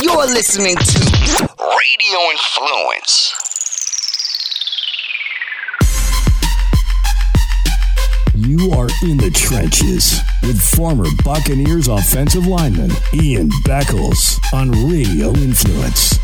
You're listening to Radio Influence. You are in the trenches with former Buccaneers offensive lineman Ian Beckles on Radio Influence.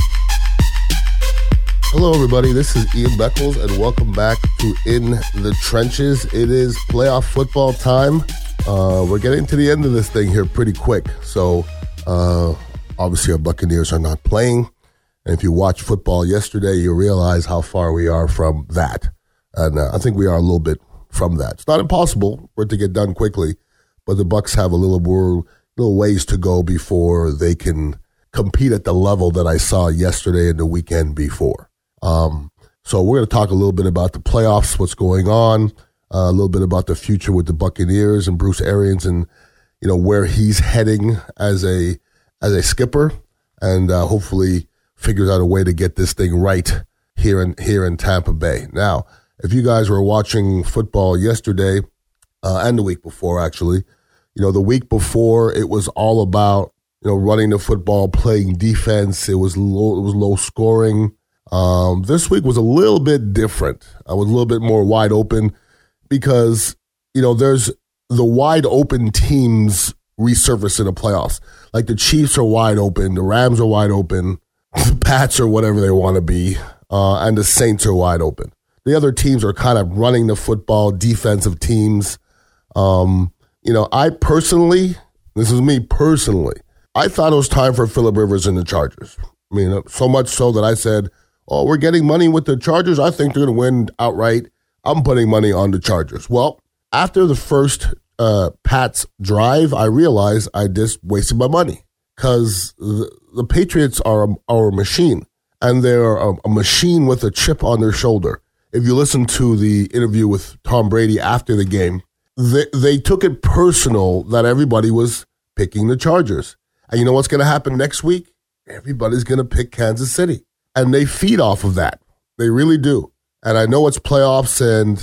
Hello, everybody. This is Ian Beckles, and welcome back to In the Trenches. It is playoff football time. We're getting to the end of this thing here pretty quick. So, obviously, our Buccaneers are not playing. And if you watched football yesterday, you realize how far we are from that. And I think we are a little bit from that. It's not impossible for it to get done quickly, but the Bucs have a little ways to go before they can compete at the level that I saw yesterday and the weekend before. So we're going to talk a little bit about the playoffs, what's going on, a little bit about the future with the Buccaneers and Bruce Arians, and where he's heading as a skipper, and hopefully figures out a way to get this thing right here in Tampa Bay. Now, if you guys were watching football yesterday and the week before, actually, the week before it was all about running the football, playing defense. It was low scoring. This week was a little bit different. I was a little bit more wide open because there's the wide open teams resurface in the playoffs. Like the Chiefs are wide open, the Rams are wide open, the Pats are whatever they want to be, and the Saints are wide open. The other teams are kind of running the football, defensive teams. I personally, this is me personally, I thought it was time for Phillip Rivers and the Chargers. I mean, so much so that I said, we're getting money with the Chargers. I think they're going to win outright. I'm putting money on the Chargers. Well, after the first Pats drive, I realized I just wasted my money because the Patriots are a machine, and they're a machine with a chip on their shoulder. If you listen to the interview with Tom Brady after the game, they took it personal that everybody was picking the Chargers. And you know what's going to happen next week? Everybody's going to pick Kansas City. And they feed off of that. They really do. And I know it's playoffs and,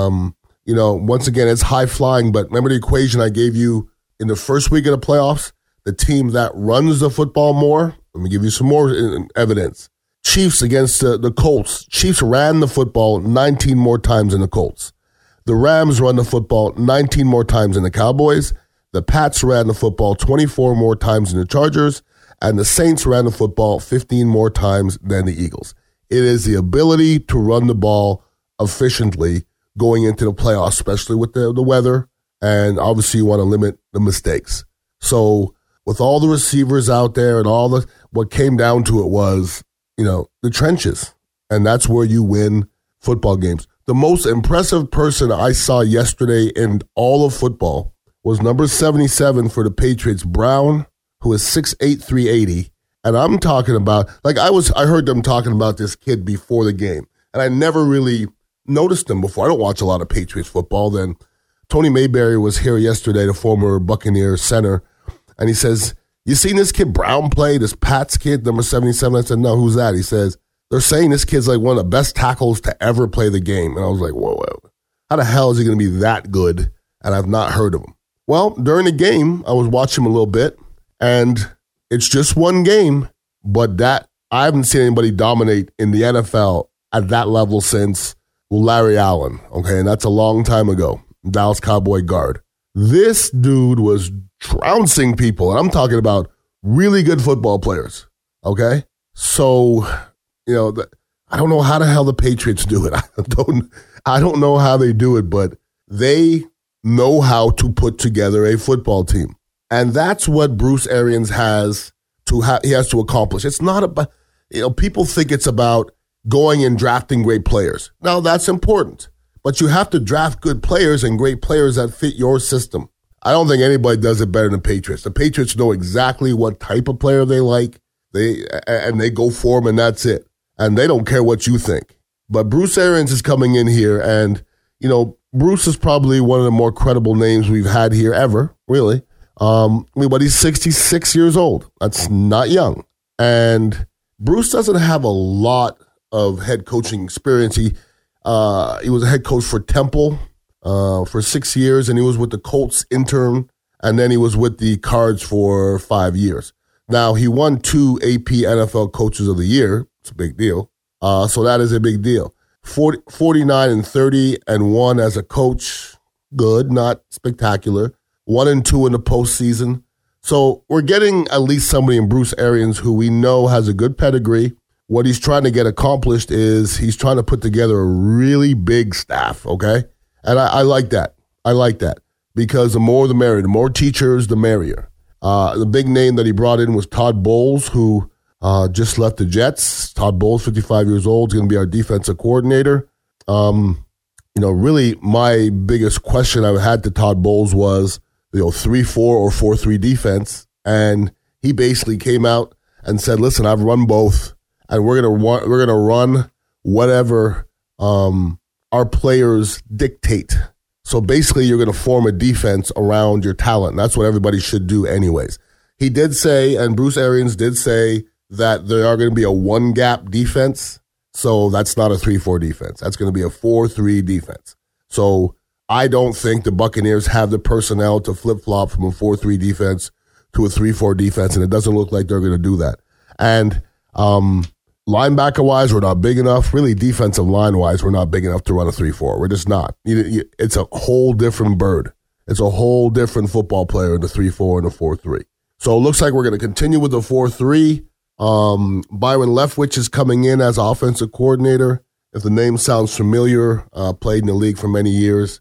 once again, it's high flying. But remember the equation I gave you in the first week of the playoffs? The team that runs the football more. Let me give you some more evidence. Chiefs against the Colts. Chiefs ran the football 19 more times than the Colts. The Rams run the football 19 more times than the Cowboys. The Pats ran the football 24 more times than the Chargers. And the Saints ran the football 15 more times than the Eagles. It is the ability to run the ball efficiently going into the playoffs, especially with the weather. And obviously you want to limit the mistakes. So with all the receivers out there and what came down to it was, the trenches. And that's where you win football games. The most impressive person I saw yesterday in all of football was number 77 for the Patriots, Brown, who is 6'8", 380. And I'm talking about, I heard them talking about this kid before the game. And I never really noticed him before. I don't watch a lot of Patriots football. Then Tony Mayberry was here yesterday, the former Buccaneer center. And he says, you seen this kid Brown play, this Pats kid, number 77? I said, no, who's that? He says, they're saying this kid's like one of the best tackles to ever play the game. And I was like, whoa, how the hell is he going to be that good? And I've not heard of him. Well, during the game, I was watching him a little bit, and it's just one game, but that I haven't seen anybody dominate in the NFL at that level since Larry Allen, okay? And that's a long time ago, Dallas Cowboy guard. This dude was trouncing people, and I'm talking about really good football players, okay? So, I don't know how the hell the Patriots do it. I don't know how they do it, but they know how to put together a football team. And that's what Bruce Arians has to accomplish. It's not about, people think it's about going and drafting great players. Now, that's important, but you have to draft good players and great players that fit your system. I don't think anybody does it better than the Patriots. The Patriots know exactly what type of player they like, and they go for them, and that's it. And they don't care what you think. But Bruce Arians is coming in here, and, Bruce is probably one of the more credible names we've had here ever, really. But he's 66 years old. That's not young. And Bruce doesn't have a lot of head coaching experience. He was a head coach for Temple for 6 years, and he was with the Colts intern, and then he was with the Cards for 5 years. Now, he won 2 AP NFL Coaches of the Year. It's a big deal. So that is a big deal. 49-30-1 as a coach. Good, not spectacular. 1-2 in the postseason. So we're getting at least somebody in Bruce Arians who we know has a good pedigree. What he's trying to get accomplished is he's trying to put together a really big staff, okay? And I like that. I like that because the more the merrier. The more teachers, the merrier. The big name that he brought in was Todd Bowles, who just left the Jets. Todd Bowles, 55 years old, is going to be our defensive coordinator. Really my biggest question I had to Todd Bowles was, 3-4 or 4-3 defense. And he basically came out and said, listen, I've run both, and we're gonna run whatever our players dictate. So basically, you're going to form a defense around your talent. That's what everybody should do anyways. He did say, and Bruce Arians did say, that there are going to be a one-gap defense. So that's not a 3-4 defense. That's going to be a 4-3 defense. So I don't think the Buccaneers have the personnel to flip-flop from a 4-3 defense to a 3-4 defense, and it doesn't look like they're going to do that. And linebacker-wise, we're not big enough. Really, defensive line-wise, we're not big enough to run a 3-4. We're just not. It's a whole different bird. It's a whole different football player in the 3-4 and the 4-3. So it looks like we're going to continue with the 4-3. Byron Leftwich is coming in as offensive coordinator. If the name sounds familiar, played in the league for many years.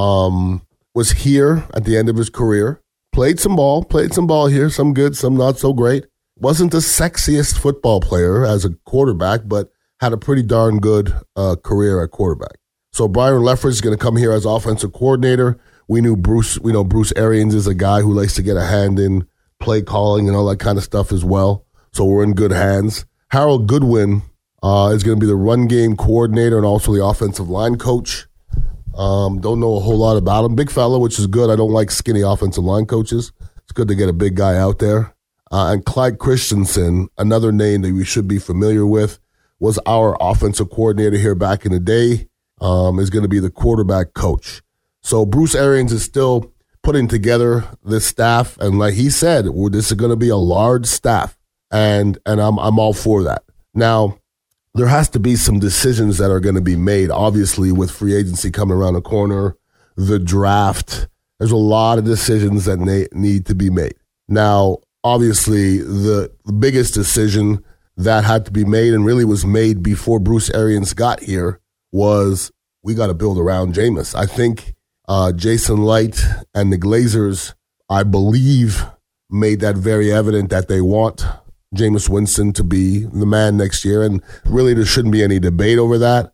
Was here at the end of his career. Played some ball here, some good, some not so great. Wasn't the sexiest football player as a quarterback, but had a pretty darn good career at quarterback. So Byron Leftwich is going to come here as offensive coordinator. We know Bruce Arians is a guy who likes to get a hand in play calling and all that kind of stuff as well. So we're in good hands. Harold Goodwin is going to be the run game coordinator and also the offensive line coach. Don't know a whole lot about him. Big fella, which is good. I don't like skinny offensive line coaches. It's good to get a big guy out there. And Clyde Christensen, another name that we should be familiar with, was our offensive coordinator here back in the day, is going to be the quarterback coach. So Bruce Arians is still putting together this staff, and like he said, this is going to be a large staff, and I'm all for that. Now, there has to be some decisions that are going to be made, obviously, with free agency coming around the corner, the draft. There's a lot of decisions that need to be made. Now, obviously, the biggest decision that had to be made and really was made before Bruce Arians got here was we got to build around Jameis. I think Jason Light and the Glazers, I believe, made that very evident that they want Jameis Winston to be the man next year, and really there shouldn't be any debate over that.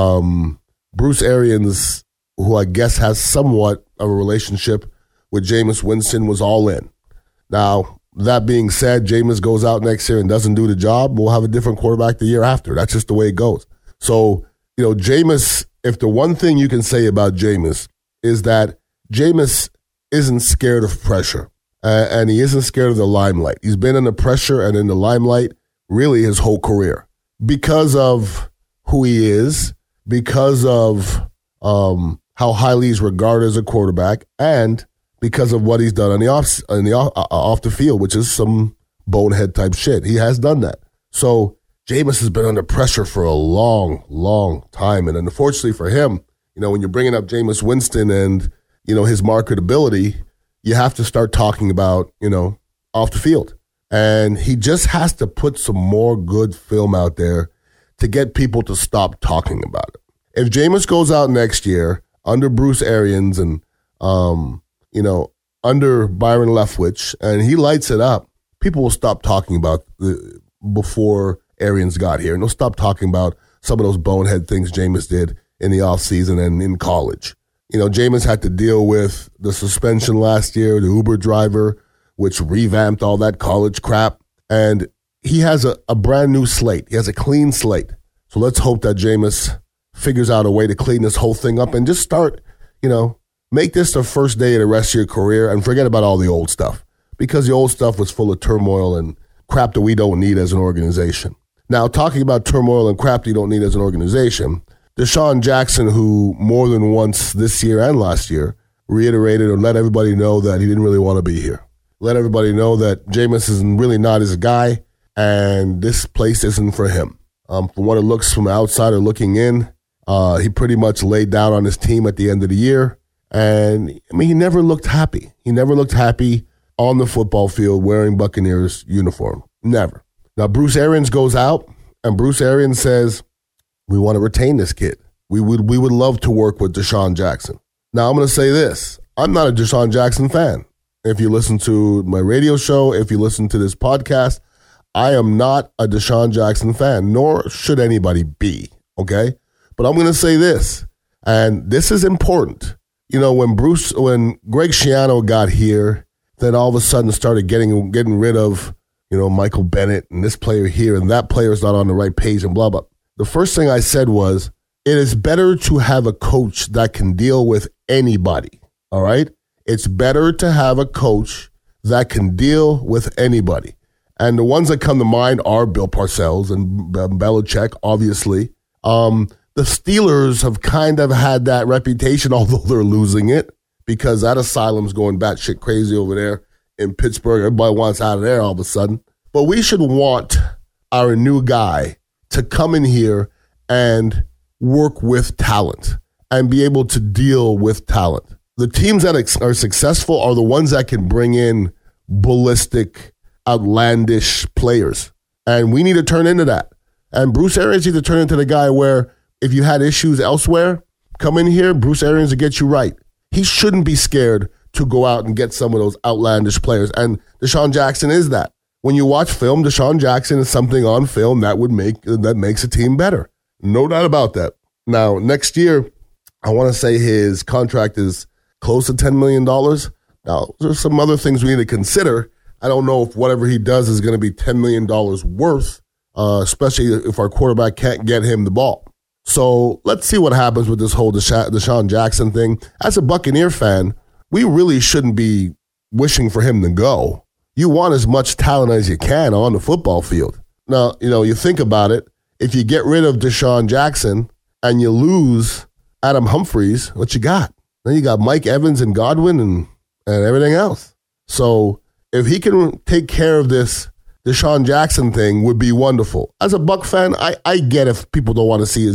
Bruce Arians, who I guess has somewhat of a relationship with Jameis Winston, was all in. Now, that being said, Jameis goes out next year and doesn't do the job, we'll have a different quarterback the year after. That's just the way it goes. So, Jameis, if the one thing you can say about Jameis is that Jameis isn't scared of pressure. And he isn't scared of the limelight. He's been under pressure and in the limelight really his whole career because of who he is, because of how highly he's regarded as a quarterback, and because of what he's done on the off the field, which is some bonehead type shit. He has done that. So Jameis has been under pressure for a long, long time, and unfortunately for him, when you're bringing up Jameis Winston and his marketability, you have to start talking about, off the field. And he just has to put some more good film out there to get people to stop talking about it. If Jameis goes out next year under Bruce Arians and, under Byron Leftwich, and he lights it up, people will stop talking about before Arians got here. And they'll stop talking about some of those bonehead things Jameis did in the offseason and in college. Jameis had to deal with the suspension last year, the Uber driver, which revamped all that college crap. And he has a brand new slate. He has a clean slate. So let's hope that Jameis figures out a way to clean this whole thing up and just start, make this the first day of the rest of your career and forget about all the old stuff. Because the old stuff was full of turmoil and crap that we don't need as an organization. Now, talking about turmoil and crap that you don't need as an organization, Deshaun Jackson, who more than once this year and last year reiterated or let everybody know that he didn't really want to be here. let everybody know that Jameis is really not his guy, and this place isn't for him. From what it looks from an outsider looking in, he pretty much laid down on his team at the end of the year. And, I mean, he never looked happy. He never looked happy on the football field wearing Buccaneers uniform. Never. Now, Bruce Arians goes out, and Bruce Arians says, we want to retain this kid. We would love to work with Deshaun Jackson. Now, I'm going to say this. I'm not a Deshaun Jackson fan. If you listen to my radio show, if you listen to this podcast, I am not a Deshaun Jackson fan, nor should anybody be, okay? But I'm going to say this, and this is important. You know, when Greg Schiano got here, then all of a sudden started getting rid of, you know, Michael Bennett and this player here and that player is not on the right page and blah, blah. The first thing I said was, it is better to have a coach that can deal with anybody, all right? It's better to have a coach that can deal with anybody. And the ones that come to mind are Bill Parcells and Belichick, obviously. The Steelers have kind of had that reputation, although they're losing it, because that asylum's going batshit crazy over there in Pittsburgh. Everybody wants out of there all of a sudden. But we should want our new guy to come in here and work with talent and be able to deal with talent. The teams that are successful are the ones that can bring in ballistic, outlandish players. And we need to turn into that. And Bruce Arians needs to turn into the guy where if you had issues elsewhere, come in here, Bruce Arians will get you right. He shouldn't be scared to go out and get some of those outlandish players. And Deshaun Jackson is that. When you watch film, Deshaun Jackson is something on film that makes a team better. No doubt about that. Now, next year, I want to say his contract is close to $10 million. Now, there's some other things we need to consider. I don't know if whatever he does is going to be $10 million worth, especially if our quarterback can't get him the ball. So let's see what happens with this whole Deshaun Jackson thing. As a Buccaneer fan, we really shouldn't be wishing for him to go. You want as much talent as you can on the football field. Now, you know, you think about it. If you get rid of Deshaun Jackson and you lose Adam Humphries, what you got? Then you got Mike Evans and Godwin and everything else. So if he can take care of this Deshaun Jackson thing, would be wonderful. As a Buck fan, I get if people don't want to see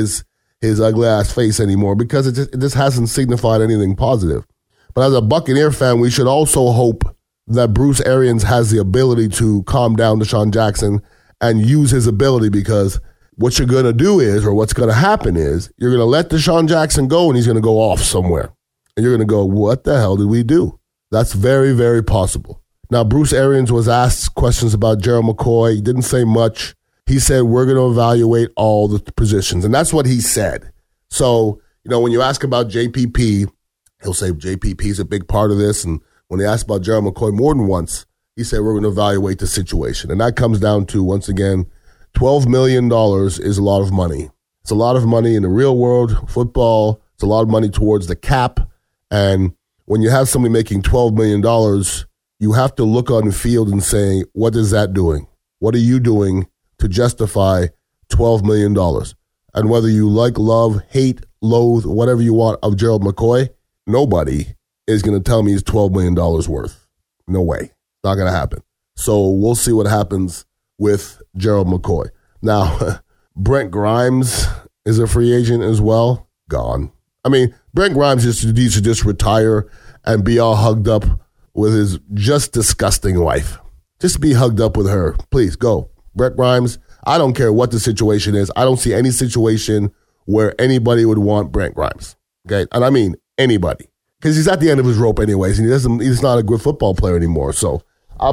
his ugly ass face anymore because it just hasn't signified anything positive. But as a Buccaneer fan, we should also hope that Bruce Arians has the ability to calm down Deshaun Jackson and use his ability, because what you're going to do is, or what's going to happen is, you're going to let Deshaun Jackson go and he's going to go off somewhere. And you're going to go, what the hell did we do? That's very, very possible. Now, Bruce Arians was asked questions about Gerald McCoy. He didn't say much. He said, we're going to evaluate all the positions. And that's what he said. So, you know, when you ask about JPP, he'll say JPP is a big part of this. And when they asked about Gerald McCoy more than once, he said, we're going to evaluate the situation. And that comes down to, once again, $12 million is a lot of money. It's a lot of money in the real world, football. It's a lot of money towards the cap. And when you have somebody making $12 million, you have to look on the field and say, what is that doing? What are you doing to justify $12 million? And whether you like, love, hate, loathe, whatever you want of Gerald McCoy, nobody is going to tell me he's $12 million worth. No way. It's not going to happen. So we'll see what happens with Gerald McCoy. Now, Brent Grimes is a free agent as well. Gone. I mean, Brent Grimes needs to just retire and be all hugged up with his just disgusting wife. Just be hugged up with her. Please, go. Brent Grimes, I don't care what the situation is. I don't see any situation where anybody would want Brent Grimes. Okay? And I mean anybody. Because he's at the end of his rope anyways, and he's not a good football player anymore. So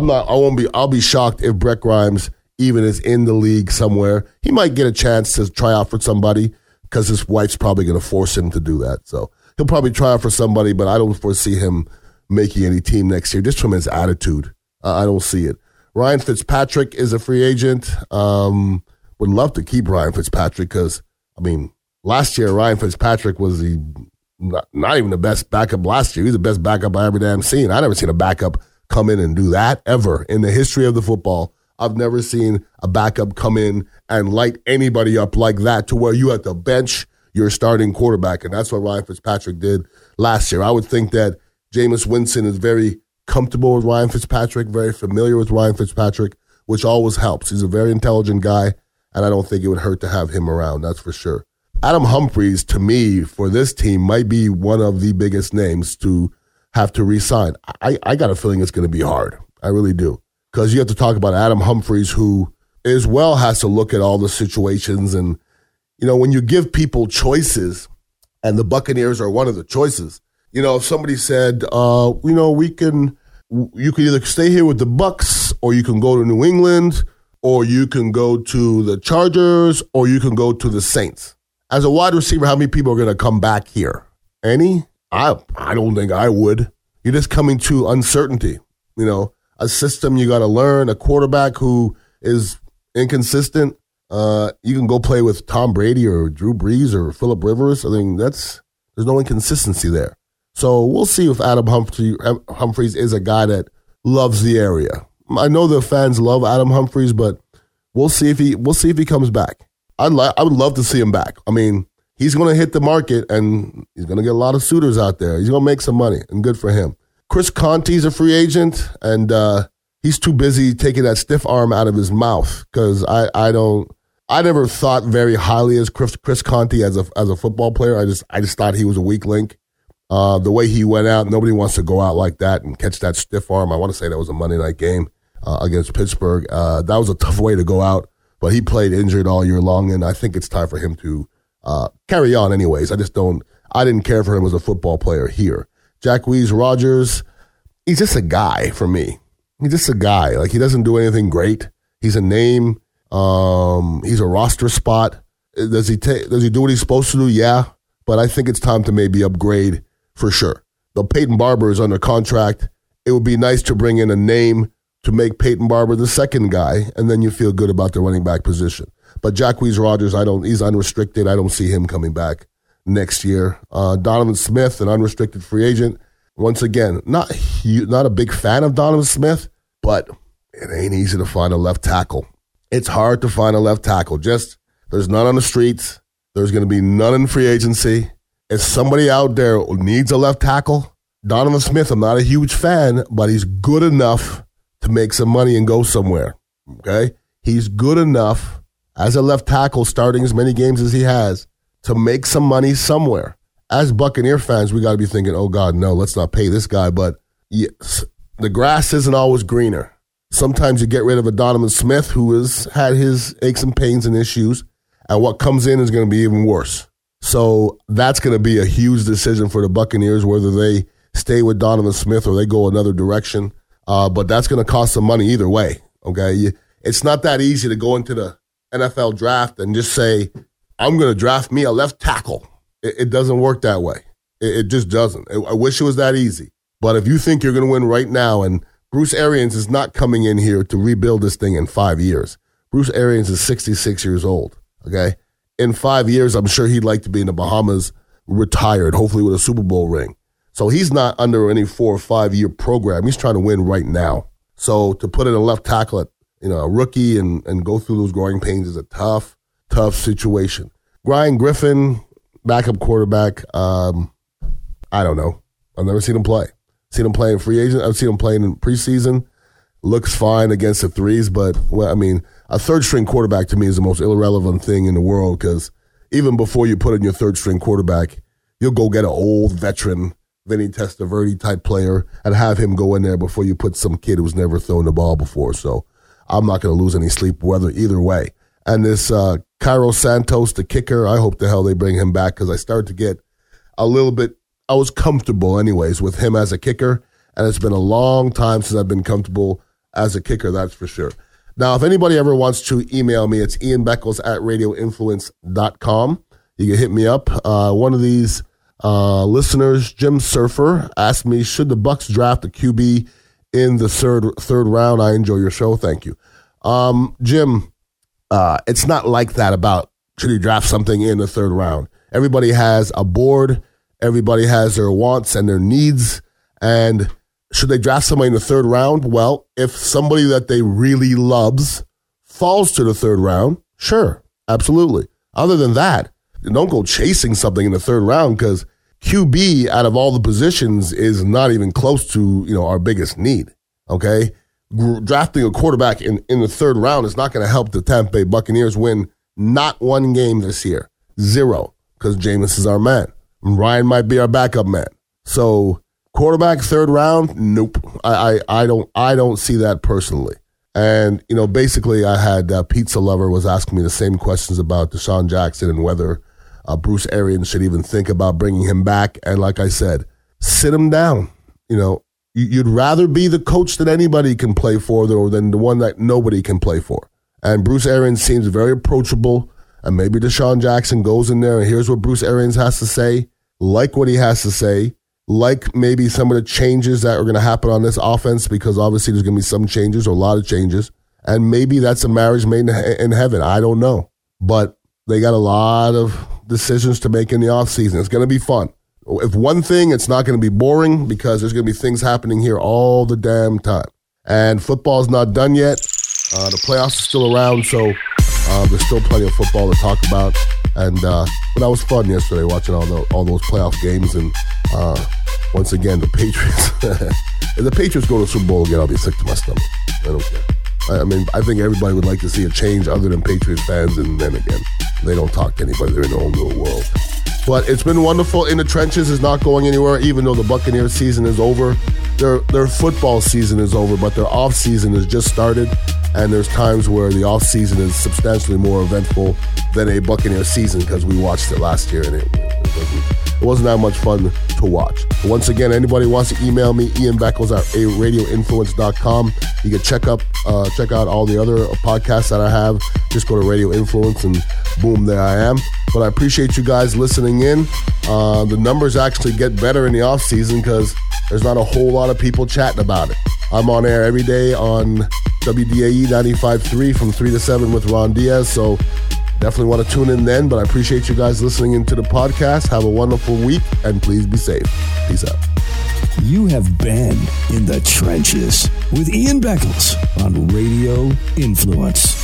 I'll be shocked if Brent Grimes even is in the league somewhere. He might get a chance to try out for somebody because his wife's probably going to force him to do that. So he'll probably try out for somebody, but I don't foresee him making any team next year, just from his attitude. I don't see it. Ryan Fitzpatrick is a free agent. Would love to keep Ryan Fitzpatrick because, I mean, last year Ryan Fitzpatrick was not even the best backup last year. He's the best backup I ever damn seen. I never seen a backup come in and do that ever in the history of the football. I've never seen a backup come in and light anybody up like that to where you at the bench, your starting quarterback. And that's what Ryan Fitzpatrick did last year. I would think that Jameis Winston is very comfortable with Ryan Fitzpatrick, very familiar with Ryan Fitzpatrick, which always helps. He's a very intelligent guy, and I don't think it would hurt to have him around, that's for sure. Adam Humphries, to me, for this team, might be one of the biggest names to have to re-sign. I got a feeling it's going to be hard. I really do. Because you have to talk about Adam Humphries, who as well has to look at all the situations. And, when you give people choices, and the Buccaneers are one of the choices, if somebody said, you can either stay here with the Bucs, or you can go to New England, or you can go to the Chargers, or you can go to the Saints. As a wide receiver, how many people are going to come back here? Any? I don't think I would. You're just coming to uncertainty. A system you got to learn, a quarterback who is inconsistent. You can go play with Tom Brady or Drew Brees or Phillip Rivers. I think there's no inconsistency there. So we'll see if Adam Humphries is a guy that loves the area. I know the fans love Adam Humphries, but we'll see if he comes back. I would love to see him back. I mean, he's going to hit the market, and he's going to get a lot of suitors out there. He's going to make some money, and good for him. Chris Conte's a free agent, and he's too busy taking that stiff arm out of his mouth, because I never thought very highly as Chris Conte as a football player. I just thought he was a weak link. The way he went out, nobody wants to go out like that and catch that stiff arm. I want to say that was a Monday night game against Pittsburgh. That was a tough way to go out, but he played injured all year long, and I think it's time for him to carry on anyways. I didn't care for him as a football player here. Jacquizz Rodgers, he's just a guy for me. He's just a guy. Like, he doesn't do anything great. He's a name. He's a roster spot. Does he do what he's supposed to do? Yeah. But I think it's time to maybe upgrade for sure. Though Peyton Barber is under contract, it would be nice to bring in a name to make Peyton Barber the second guy, and then you feel good about the running back position. But Jacquizz Rodgers, he's unrestricted. I don't see him coming back next year. Donovan Smith, an unrestricted free agent. Once again, not a big fan of Donovan Smith, but it ain't easy to find a left tackle. It's hard to find a left tackle. There's none on the streets. There's going to be none in free agency. If somebody out there needs a left tackle, Donovan Smith, I'm not a huge fan, but he's good enough to make some money and go somewhere. Okay? He's good enough as a left tackle, starting as many games as he has, to make some money somewhere. As Buccaneer fans, we got to be thinking, oh, God, no, let's not pay this guy. But yes, the grass isn't always greener. Sometimes you get rid of a Donovan Smith who has had his aches and pains and issues, and what comes in is going to be even worse. So that's going to be a huge decision for the Buccaneers, whether they stay with Donovan Smith or they go another direction. But that's going to cost some money either way. Okay, it's not that easy to go into the NFL draft and just say, I'm going to draft me a left tackle. It doesn't work that way. It just doesn't. I wish it was that easy. But if you think you're going to win right now, and Bruce Arians is not coming in here to rebuild this thing in 5 years. Bruce Arians is 66 years old, okay? In 5 years, I'm sure he'd like to be in the Bahamas, retired, hopefully with a Super Bowl ring. So he's not under any 4 or 5 year program. He's trying to win right now. So to put in a left tackle at a rookie and go through those growing pains is a tough situation. Brian Griffin, backup quarterback, I don't know. I've never seen him play. Seen him play in free agent. I've seen him playing in preseason. Looks fine against the threes, but, a third-string quarterback to me is the most irrelevant thing in the world, because even before you put in your third-string quarterback, you'll go get an old veteran, Vinny Testaverde-type player and have him go in there before you put some kid who's never thrown the ball before. So I'm not going to lose any sleep either way. And this Cairo Santos, the kicker, I hope the hell they bring him back, because I started to get a little bit, I was comfortable anyways with him as a kicker, and it's been a long time since I've been comfortable as a kicker, that's for sure. Now, if anybody ever wants to email me, it's ianbeckles@radioinfluence.com. You can hit me up. One of these listeners, Jim Surfer, asked me, should the Bucs draft a QB in the third round? I enjoy your show. Thank you. Jim, it's not like that about should you draft something in the third round. Everybody has a board. Everybody has their wants and their needs. And should they draft somebody in the third round? Well, if somebody that they really loves falls to the third round, sure, absolutely. Other than that, don't go chasing something in the third round, because QB out of all the positions is not even close to, our biggest need, okay? Drafting a quarterback in the third round is not going to help the Tampa Bay Buccaneers win not one game this year. 0, because Jameis is our man. And Ryan might be our backup man. So quarterback third round, nope. I don't see that personally. And, basically I had Pizza Lover was asking me the same questions about Deshaun Jackson and whether Bruce Arians should even think about bringing him back. And like I said, sit him down. You'd rather be the coach that anybody can play for than the one that nobody can play for. And Bruce Arians seems very approachable. And maybe Deshaun Jackson goes in there and here's what Bruce Arians has to say, like what he has to say, like maybe some of the changes that are going to happen on this offense, because obviously there's going to be some changes or a lot of changes. And maybe that's a marriage made in heaven. I don't know. But they got a lot of decisions to make in the offseason. It's going to be fun. If one thing, it's not going to be boring because there's going to be things happening here all the damn time. And football's not done yet. The playoffs are still around, so there's still plenty of football to talk about. And but that was fun yesterday watching all those playoff games. And once again, the Patriots. If the Patriots go to the Super Bowl again, I'll be sick to my stomach. I don't care. I think everybody would like to see a change other than Patriots fans, and then again, they don't talk to anybody. They're in their own little world. But it's been wonderful. In the Trenches is not going anywhere, even though the Buccaneers season is over. Their football season is over, but their off season has just started. And there's times where the off season is substantially more eventful than a Buccaneer season because we watched it last year and it wasn't that much fun to watch. But once again, anybody wants to email me, Ian Beckles at radioinfluence.com. You can check out all the other podcasts that I have. Just go to Radio Influence and boom, there I am. But I appreciate you guys listening in. The numbers actually get better in the off season because there's not a whole lot of people chatting about it. I'm on air every day on WDAE 95.3 from 3 to 7 with Ron Diaz, so definitely want to tune in then. But I appreciate you guys listening into the podcast. Have a wonderful week, and please be safe. Peace out. You have been in the Trenches with Ian Beckles on Radio Influence.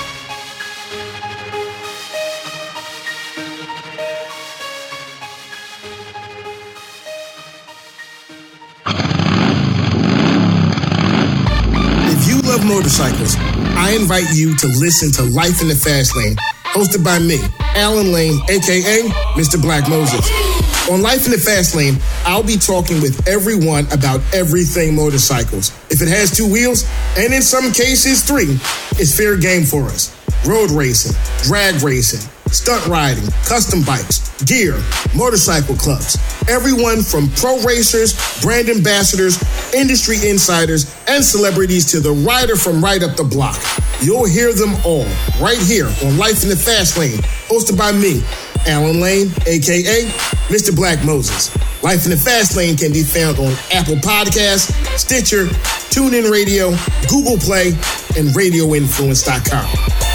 Motorcycles, I invite you to listen to Life in the Fast Lane, hosted by me, Alan Lane, aka Mr. Black Moses. On Life in the Fast Lane, I'll be talking with everyone about everything motorcycles. If it has 2 wheels, and in some cases 3, it's fair game for us. Road racing, drag racing, stunt riding, custom bikes, gear, motorcycle clubs. Everyone from pro racers, brand ambassadors, industry insiders, and celebrities to the rider from right up the block. You'll hear them all right here on Life in the Fast Lane, hosted by me, Alan Lane, a.k.a. Mr. Black Moses. Life in the Fast Lane can be found on Apple Podcasts, Stitcher, TuneIn Radio, Google Play, and RadioInfluence.com.